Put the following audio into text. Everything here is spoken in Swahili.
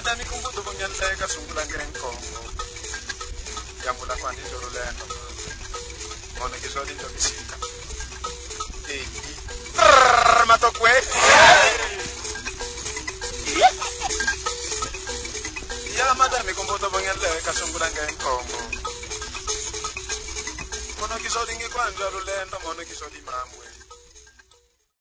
madami kumbuto bonyanhleka sungula ngenkongo yambula kwani njolulendo mona kiswali njobisika matokwe ya madami kumbuto bonyanhleka sungula ngenkongo mona kiswali ngikwani njolulendo mona kiswali mamwe